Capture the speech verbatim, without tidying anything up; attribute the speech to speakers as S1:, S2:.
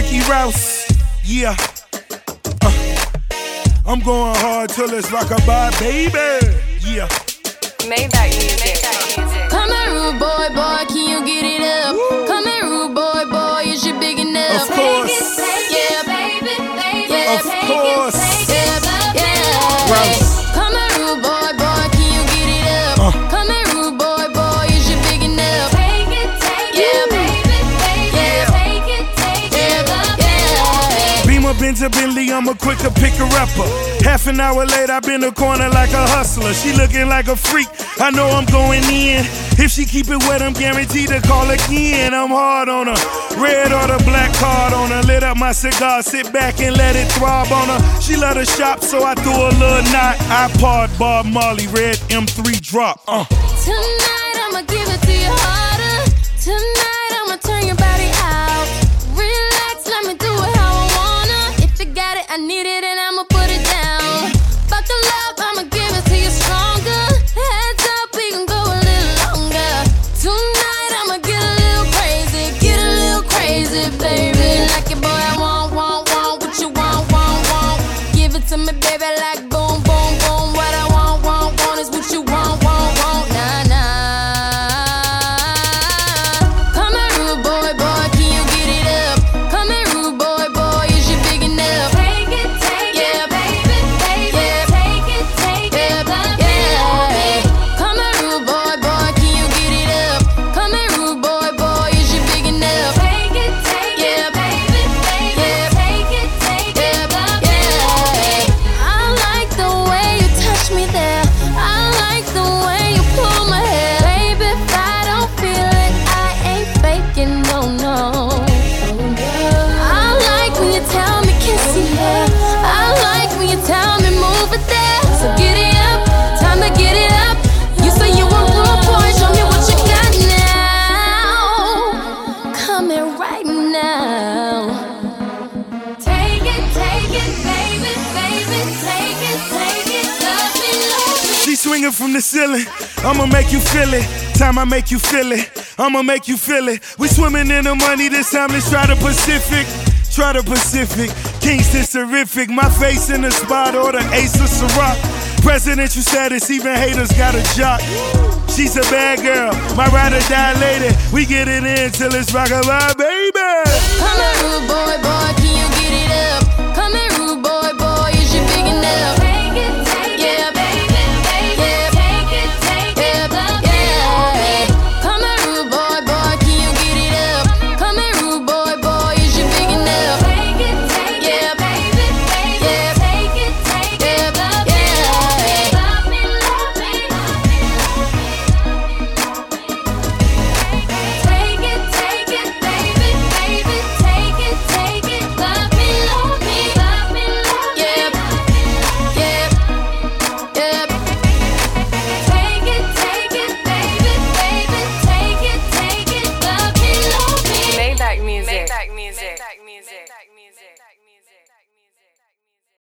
S1: Ricky Rouse, yeah. Uh, I'm going hard till it's rockabye, baby, yeah.
S2: Maybach music.
S3: Come here, rude boy, boy, can you get it up? Woo. Come here, rude boy, boy, is you big enough?
S1: Of course.
S3: Take it, take yeah, baby, baby. Yeah,
S1: of
S3: take
S1: course.
S3: It, take yeah, yeah.
S1: Rouse.
S3: Come here, rude boy, boy, can you get it up? Uh. Come here, rude boy, boy, is you big enough? Take it, take yeah, it, baby, baby. Yeah, take it, take yeah, it, yeah.
S1: Beamer, Benz, Bentley, I'm a quicker picker upper. Half an hour later, I been a corner like a hustler. She looking like a freak, I know I'm going in. If she keep it wet, I'm guaranteed to call again. I'm hard on her, red or the black card on her. Lit up my cigar, sit back and let it throb on her. She love to shop, so I threw a little knot. I part Bob Marley, red M three drop. Uh.
S3: Tonight, I'ma give it to you harder. Tonight, I'ma turn your body out. Relax, let me do it how I wanna. If you got it, I need it, and I'ma put it down. Fuck the love, I'ma give it to you stronger. Heads up, we can go a little longer. Tonight, I'ma get a little crazy, get a little crazy, baby. Like it, boy, I want, want, want what you want, want, want. Give it to me, baby, like boom, boom, boom. What I want, want, want is what you want, want, want. Nah, nah. Come here, rude boy, boy, can you get it up? Come here, rude boy, boy, is you big enough? Take it, take yeah, it, baby, baby. Yeah, take it, take yeah, it, yeah. Come here, rude boy, boy, can you get it up? Come here, rude boy, boy, is you big enough? Take it, take yeah, it, baby, baby. Yeah, take it, take yeah, yeah. I like the way you touch me there. I like the way you pull my hair. Baby, if I don't feel it, I ain't faking, no, no. I like when you tell me kiss it there. I like when you tell me move it there. So get it up, time to get it up. You say you want rude boy, show me what you got now. Come here right now. Take it, take it, baby, baby. Take it, take it, love me, love me.
S1: She swinging from the ceiling, I'ma make you feel it. Time I make you feel it, I'ma make you feel it. We swimming in the money, this time let's try the Pacific. Try the Pacific, Kingston's terrific. My face in the spot or the ace of Ciroc. Presidential status, even haters got a jock. She's a bad girl, my ride or die lady. We get it in till it's rockabye, baby.